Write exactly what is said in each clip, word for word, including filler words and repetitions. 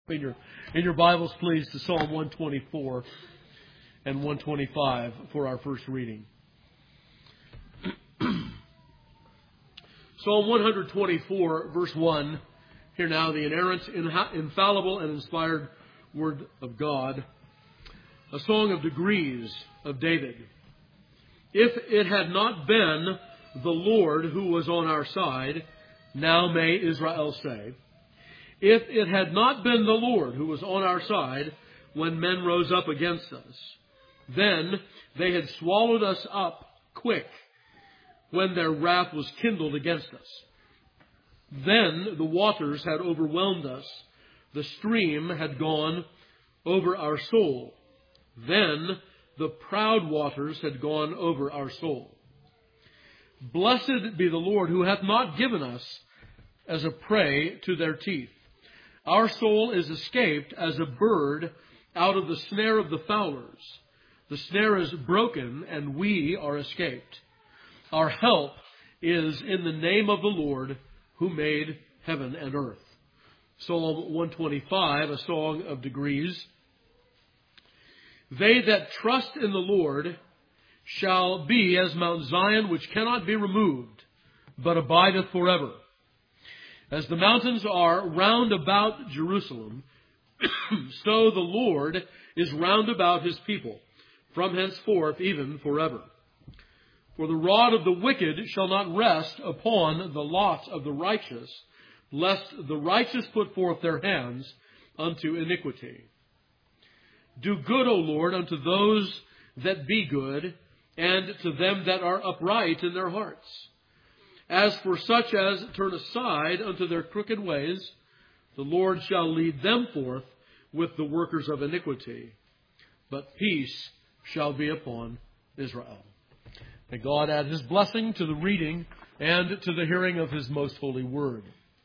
In your, in your Bibles, please, to Psalm one twenty-four and one twenty-five for our first reading. Psalm one twenty-four, verse one. Hear now the inerrant, infallible, and inspired Word of God. A song of degrees of David. If it had not been the Lord who was on our side, now may Israel say, if it had not been the Lord who was on our side when men rose up against us, then they had swallowed us up quick when their wrath was kindled against us. Then the waters had overwhelmed us. The stream had gone over our soul. Then the proud waters had gone over our soul. Blessed be the Lord who hath not given us as a prey to their teeth. Our soul is escaped as a bird out of the snare of the fowlers. The snare is broken, and we are escaped. Our help is in the name of the Lord who made heaven and earth. Psalm one twenty-five, a song of degrees. They that trust in the Lord shall be as Mount Zion, which cannot be removed, but abideth forever. As the mountains are round about Jerusalem, so the Lord is round about his people, from henceforth even forever. For the rod of the wicked shall not rest upon the lot of the righteous, lest the righteous put forth their hands unto iniquity. Do good, O Lord, unto those that be good, and to them that are upright in their hearts. As for such as turn aside unto their crooked ways, the Lord shall lead them forth with the workers of iniquity. But peace shall be upon Israel. May God add his blessing to the reading and to the hearing of his most holy word.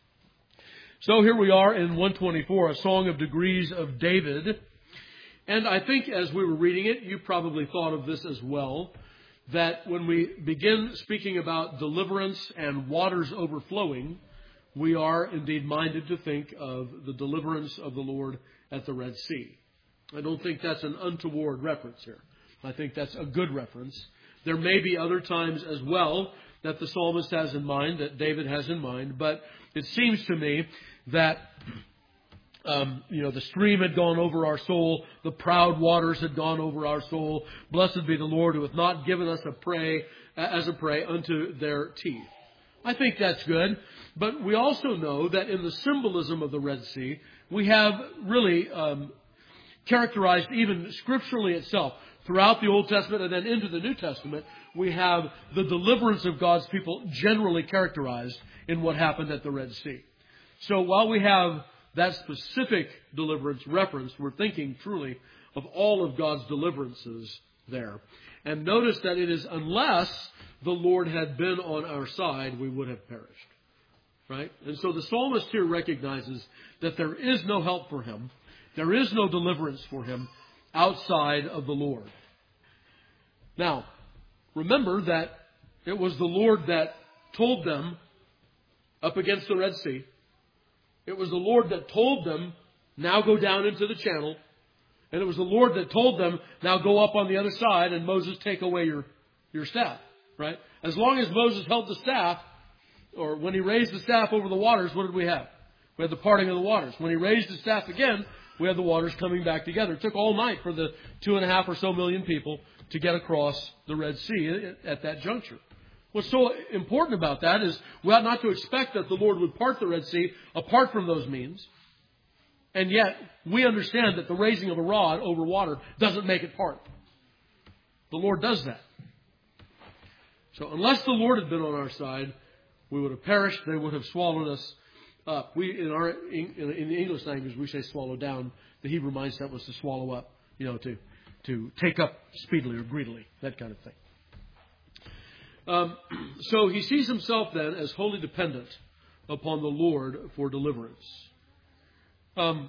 So here we are in one twenty-four, a song of degrees of David. And I think as we were reading it, you probably thought of this as well, that when we begin speaking about deliverance and waters overflowing, we are indeed minded to think of the deliverance of the Lord at the Red Sea. I don't think that's an untoward reference here. I think that's a good reference. There may be other times as well that the psalmist has in mind, that David has in mind, but it seems to me that Um, you know, the stream had gone over our soul. The proud waters had gone over our soul. Blessed be the Lord who hath not given us a prey, as a prey unto their teeth. I think that's good. But we also know that in the symbolism of the Red Sea, we have really um, characterized even scripturally itself. Throughout the Old Testament and then into the New Testament, we have the deliverance of God's people generally characterized in what happened at the Red Sea. So while we have that specific deliverance reference, we're thinking truly of all of God's deliverances there. And notice that it is unless the Lord had been on our side, we would have perished. Right? And so the psalmist here recognizes that there is no help for him. There is no deliverance for him outside of the Lord. Now, remember that it was the Lord that told them up against the Red Sea. It was the Lord that told them, now go down into the channel. And it was the Lord that told them, now go up on the other side and Moses take away your, your staff. Right? As long as Moses held the staff, or when he raised the staff over the waters, what did we have? We had the parting of the waters. When he raised the staff again, we had the waters coming back together. It took all night for the two and a half or so million people to get across the Red Sea at that juncture. What's so important about that is we ought not to expect that the Lord would part the Red Sea apart from those means. And yet, we understand that the raising of a rod over water doesn't make it part. The Lord does that. So unless the Lord had been on our side, we would have perished. They would have swallowed us up. We, in our in, in the English language, we say swallow down. The Hebrew mindset was to swallow up, you know, to, to take up speedily or greedily, that kind of thing. Um, so he sees himself then as wholly dependent upon the Lord for deliverance. Um,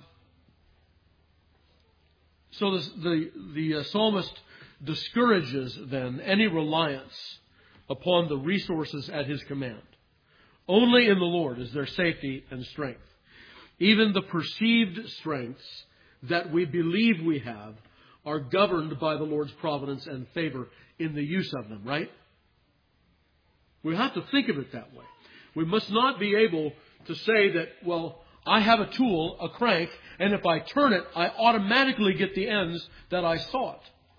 so this, the the uh, psalmist discourages then any reliance upon the resources at his command. Only in the Lord is there safety and strength. Even the perceived strengths that we believe we have are governed by the Lord's providence and favor in the use of them, right? We have to think of it that way. We must not be able to say that, well, I have a tool, a crank, and if I turn it, I automatically get the ends that I sought.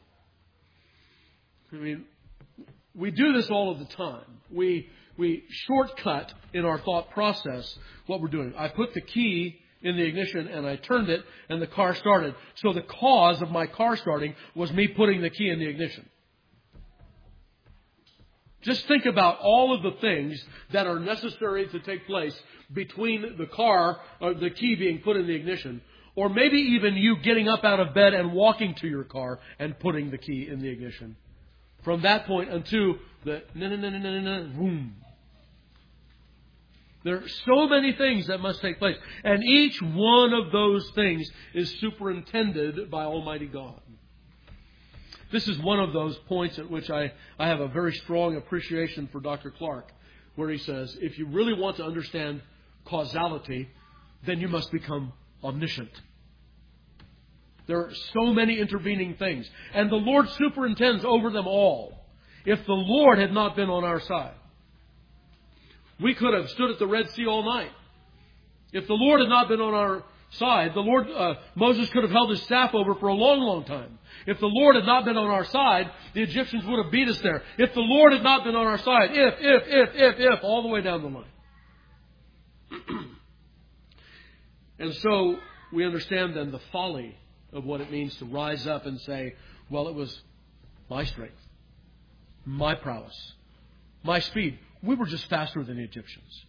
I mean, we do this all of the time. We we shortcut in our thought process what we're doing. I put the key in the ignition and I turned it and the car started. So the cause of my car starting was me putting the key in the ignition. Just think about all of the things that are necessary to take place between the car or the key being put in the ignition, or maybe even you getting up out of bed and walking to your car and putting the key in the ignition. From that point until the na na na na na na boom. There are so many things that must take place, and each one of those things is superintended by Almighty God. This is one of those points at which I, I have a very strong appreciation for Doctor Clark, where he says, if you really want to understand causality, then you must become omniscient. There are so many intervening things, and the Lord superintends over them all. If the Lord had not been on our side, we could have stood at the Red Sea all night. If the Lord had not been on our side, the Lord uh, Moses could have held his staff over for a long, long time. If the Lord had not been on our side, the Egyptians would have beat us there. If the Lord had not been on our side, if, if, if, if, if, all the way down the line. And so we understand then the folly of what it means to rise up and say, well, it was my strength, my prowess, my speed. We were just faster than the Egyptians.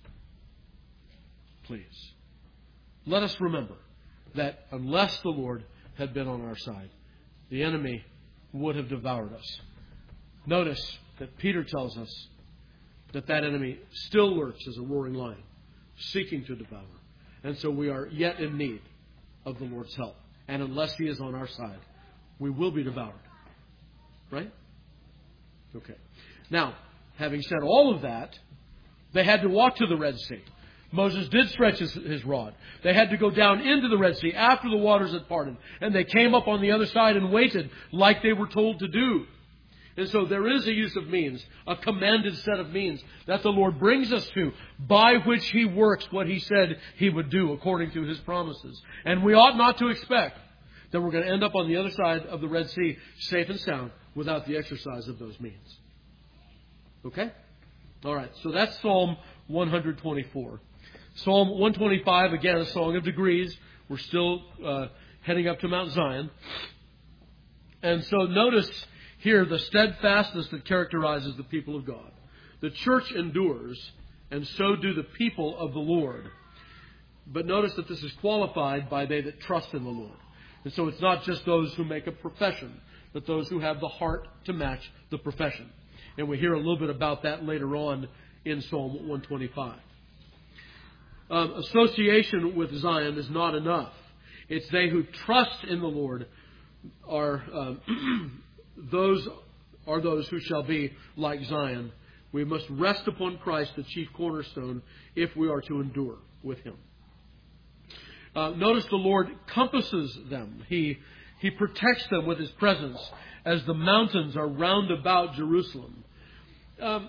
Please. Let us remember that unless the Lord had been on our side, the enemy would have devoured us. Notice that Peter tells us that that enemy still lurks as a roaring lion, seeking to devour. And so we are yet in need of the Lord's help. And unless He is on our side, we will be devoured. Right? Okay. Now, having said all of that, they had to walk to the Red Sea. Moses did stretch his, his rod. They had to go down into the Red Sea after the waters had parted. And they came up on the other side and waited like they were told to do. And so there is a use of means, a commanded set of means that the Lord brings us to, by which He works what He said He would do according to His promises. And we ought not to expect that we're going to end up on the other side of the Red Sea safe and sound without the exercise of those means. Okay? All right, so that's Psalm one twenty-four. Psalm one twenty-five, again, a song of degrees. We're still uh, heading up to Mount Zion. And so notice here the steadfastness that characterizes the people of God. The church endures, and so do the people of the Lord. But notice that this is qualified by they that trust in the Lord. And so it's not just those who make a profession, but those who have the heart to match the profession. And we hear a little bit about that later on in Psalm one twenty-five. Um, association with Zion is not enough. It's they who trust in the Lord are um, those are those who shall be like Zion. We must rest upon Christ, the chief cornerstone, if we are to endure with Him. Uh, notice the Lord compasses them. He He protects them with His presence as the mountains are round about Jerusalem. Um,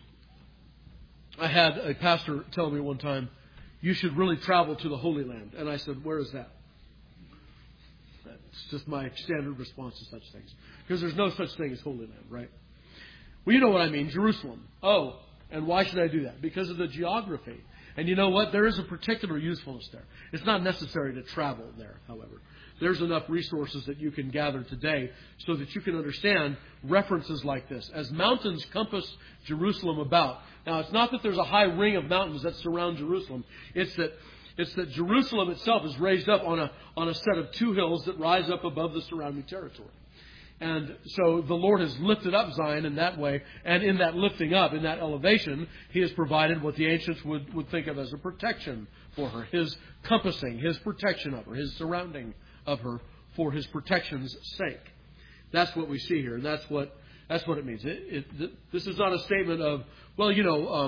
I had a pastor tell me one time, you should really travel to the Holy Land. And I said, where is that? That's just my standard response to such things. Because there's no such thing as Holy Land, right? Well, you know what I mean, Jerusalem. Oh, and why should I do that? Because of the geography. And you know what? There is a particular usefulness there. It's not necessary to travel there, however. There's enough resources that you can gather today so that you can understand references like this. As mountains compass Jerusalem about. Now, it's not that there's a high ring of mountains that surround Jerusalem. It's that it's that Jerusalem itself is raised up on a on a set of two hills that rise up above the surrounding territory. And so the Lord has lifted up Zion in that way. And in that lifting up, in that elevation, He has provided what the ancients would, would think of as a protection for her. His compassing, His protection of her, His surrounding of her for His protection's sake. That's what we see here. And that's what that's what it means. It, it, this is not a statement of, well, you know, um,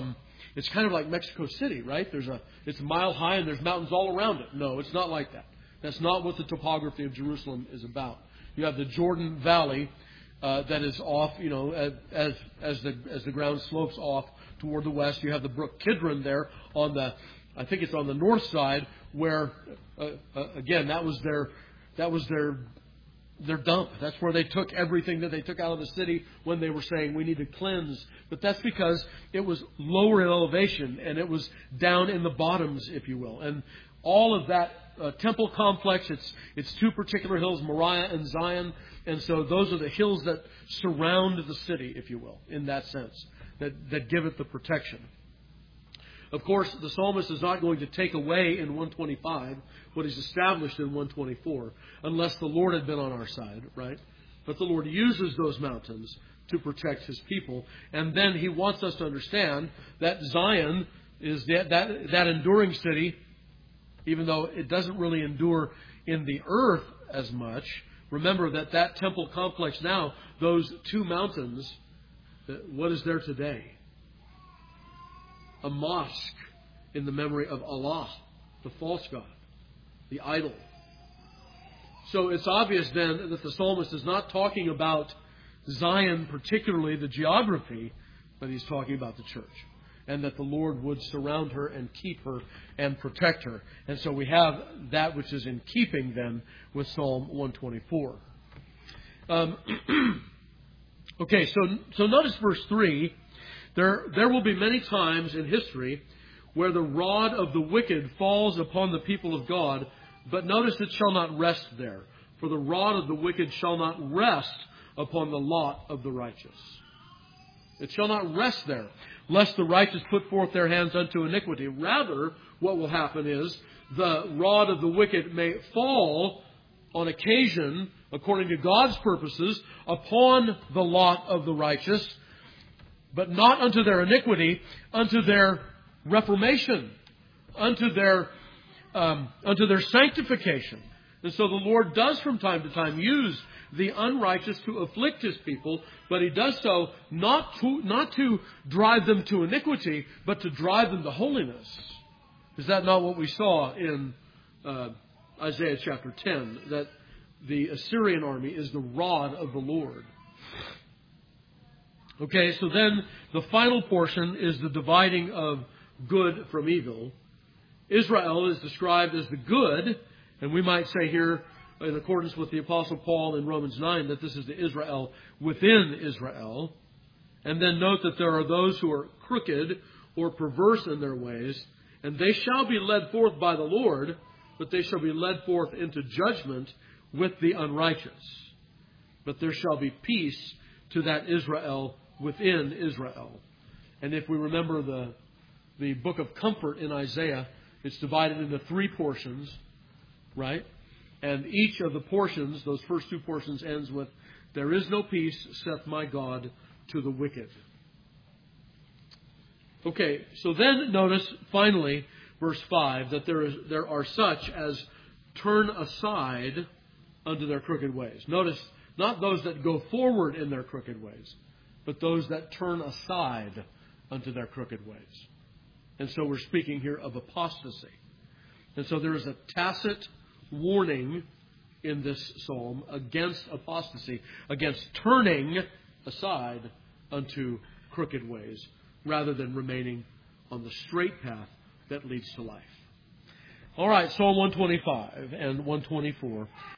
it's kind of like Mexico City, right? There's a, it's a mile high and there's mountains all around it. No, it's not like that. That's not what the topography of Jerusalem is about. You have the Jordan Valley uh, that is off, you know, as as the as the ground slopes off toward the west. You have the brook Kidron there on the, I think it's on the north side, where uh, uh, again that was their that was their their dump. That's where they took everything that they took out of the city when they were saying we need to cleanse. But that's because it was lower in elevation and it was down in the bottoms, if you will. And all of that uh, temple complex, it's it's two particular hills, Moriah and Zion. And so those are the hills that surround the city, if you will, in that sense, that, that give it the protection. Of course, the psalmist is not going to take away in one twenty-five what is established in one twenty-four, unless the Lord had been on our side, right? But the Lord uses those mountains to protect His people. And then He wants us to understand that Zion is that, that, that enduring city, even though it doesn't really endure in the earth as much. Remember that that temple complex now, those two mountains, what is there today? A mosque in the memory of Allah, the false god, the idol. So it's obvious then that the psalmist is not talking about Zion, particularly the geography, but he's talking about the church. And that the Lord would surround her and keep her and protect her. And so we have that which is in keeping then with Psalm one twenty-four. Um, okay, so so notice verse three. There, there will be many times in history where the rod of the wicked falls upon the people of God, but notice it shall not rest there. For the rod of the wicked shall not rest upon the lot of the righteous. It shall not rest there, lest the righteous put forth their hands unto iniquity. Rather, what will happen is the rod of the wicked may fall on occasion, according to God's purposes, upon the lot of the righteous, but not unto their iniquity, unto their reformation, unto their um, unto their sanctification. And so the Lord does from time to time use the unrighteous to afflict His people, but He does so not to not to drive them to iniquity, but to drive them to holiness. Is that not what we saw in uh, Isaiah chapter ten? That the Assyrian army is the rod of the Lord. Okay, so then the final portion is the dividing of good from evil. Israel is described as the good, and we might say here, in accordance with the Apostle Paul in Romans nine, that this is the Israel within Israel. And then note that there are those who are crooked or perverse in their ways, and they shall be led forth by the Lord, but they shall be led forth into judgment with the unrighteous. But there shall be peace to that Israel within Israel. And if we remember the the book of comfort in Isaiah, it's divided into three portions, right? And each of the portions, those first two portions, ends with, there is no peace, saith my God, to the wicked. Okay, so then notice, finally, verse five, that there is there are such as turn aside unto their crooked ways. Notice, not those that go forward in their crooked ways, but those that turn aside unto their crooked ways. And so we're speaking here of apostasy. And so there is a tacit warning in this psalm against apostasy, against turning aside unto crooked ways, rather than remaining on the straight path that leads to life. All right, Psalm one twenty-five and one twenty-four.